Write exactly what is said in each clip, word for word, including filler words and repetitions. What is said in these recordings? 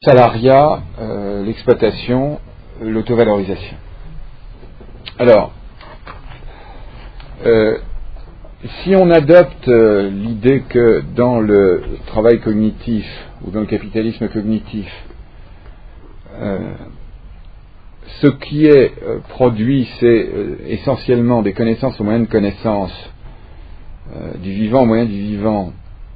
salariat, euh, l'exploitation, l'autovalorisation. Alors, euh, si on adopte euh, l'idée que dans le travail cognitif ou dans le capitalisme cognitif, euh, ce qui est euh, produit, c'est euh, essentiellement des connaissances au moyen de connaissances, euh, du vivant au moyen du vivant,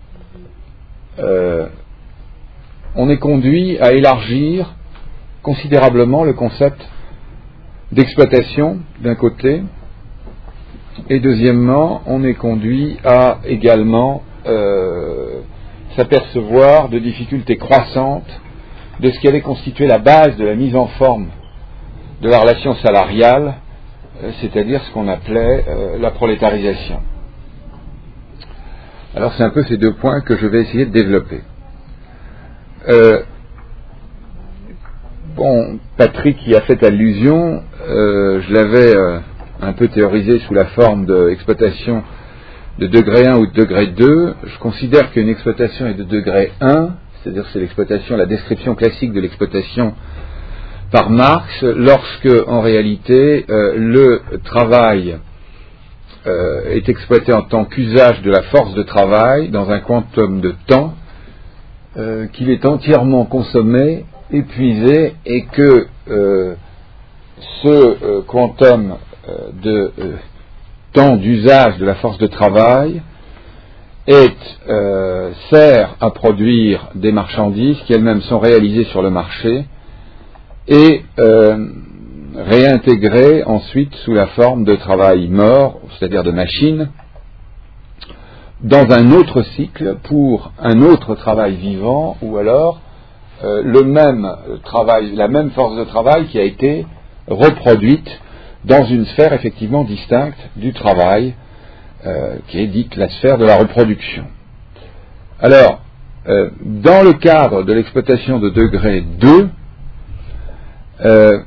euh, on est conduit à élargir considérablement le concept d'exploitation d'un côté, et deuxièmement, on est conduit à également euh, s'apercevoir de difficultés croissantes de ce qui avait constitué la base de la mise en forme de la relation salariale, euh, c'est-à-dire ce qu'on appelait euh, la prolétarisation. Alors c'est un peu ces deux points que je vais essayer de développer. Euh, bon, Patrick y a fait allusion, euh, je l'avais euh, un peu théorisé sous la forme d'exploitation de degré un ou de degré deux. Je considère qu'une exploitation est de degré un, c'est-à-dire c'est l'exploitation, la description classique de l'exploitation par Marx, lorsque en réalité euh, le travail euh, est exploité en tant qu'usage de la force de travail dans un quantum de temps, euh, qu'il est entièrement consommé, épuisé, et que euh, ce euh, quantum euh, de euh, temps d'usage de la force de travail est, euh, sert à produire des marchandises qui elles-mêmes sont réalisées sur le marché et euh, réintégrées ensuite sous la forme de travail mort, c'est-à-dire de machines, dans un autre cycle pour un autre travail vivant, ou alors euh, le même travail, la même force de travail qui a été reproduite dans une sphère effectivement distincte du travail, euh, qui est dite la sphère de la reproduction. Alors, euh, dans le cadre de l'exploitation de degré deux, euh,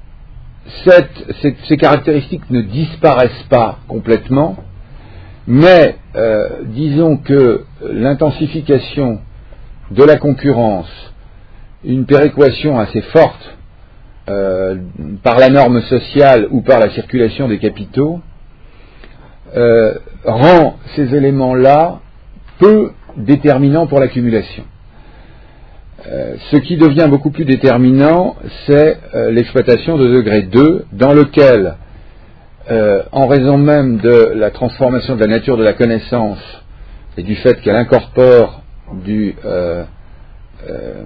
cette, cette, ces caractéristiques ne disparaissent pas complètement, mais euh, disons que l'intensification de la concurrence, une péréquation assez forte euh, par la norme sociale ou par la circulation des capitaux, euh, rend ces éléments-là peu déterminants pour l'accumulation. Euh, ce qui devient beaucoup plus déterminant, c'est euh, l'exploitation de degré deux, dans lequel Euh, en raison même de la transformation de la nature de la connaissance et du fait qu'elle incorpore du, euh, euh,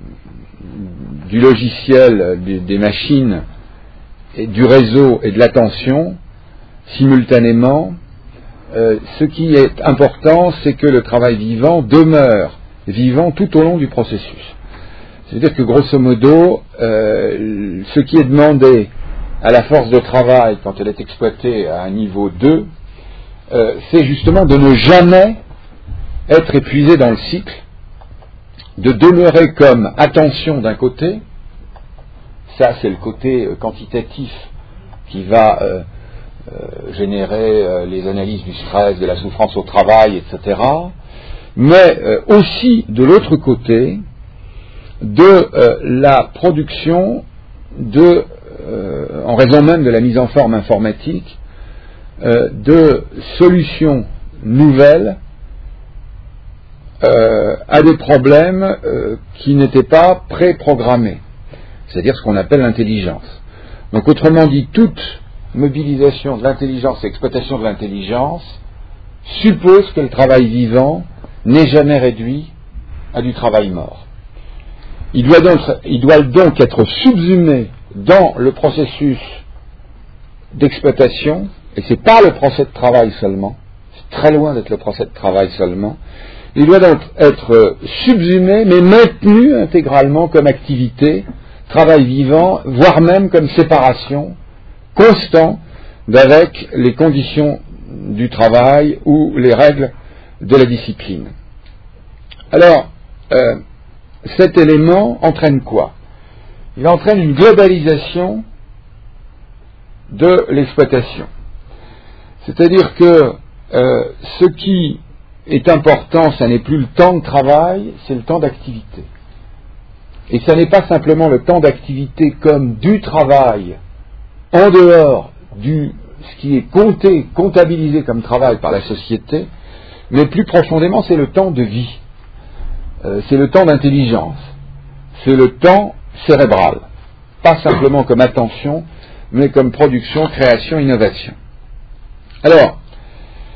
du logiciel, du, des machines, et du réseau et de l'attention, simultanément, euh, ce qui est important, c'est que le travail vivant demeure vivant tout au long du processus. C'est-à-dire que grosso modo, euh, ce qui est demandé à la force de travail, quand elle est exploitée à un niveau deux, euh, c'est justement de ne jamais être épuisée dans le cycle, de demeurer comme attention d'un côté, ça c'est le côté euh, quantitatif qui va euh, euh, générer euh, les analyses du stress, de la souffrance au travail, et cetera, mais euh, aussi de l'autre côté, de euh, la production de Euh, en raison même de la mise en forme informatique, euh, de solutions nouvelles euh, à des problèmes euh, qui n'étaient pas préprogrammés, c'est-à-dire ce qu'on appelle l'intelligence. Donc autrement dit, toute mobilisation de l'intelligence et exploitation de l'intelligence suppose que le travail vivant n'est jamais réduit à du travail mort. Il doit donc, il doit donc être subsumé dans le processus d'exploitation, et ce n'est pas le procès de travail seulement, c'est très loin d'être le procès de travail seulement, il doit donc être subsumé, mais maintenu intégralement comme activité, travail vivant, voire même comme séparation, constant d'avec les conditions du travail ou les règles de la discipline. Alors, euh, cet élément entraîne quoi ? Il entraîne une globalisation de l'exploitation. C'est-à-dire que euh, ce qui est important, ce n'est plus le temps de travail, c'est le temps d'activité. Et ça n'est pas simplement le temps d'activité comme du travail en dehors du ce qui est compté, comptabilisé comme travail par la société, mais plus profondément c'est le temps de vie, euh, c'est le temps d'intelligence, c'est le temps cérébral, pas simplement comme attention, mais comme production, création, innovation. Alors,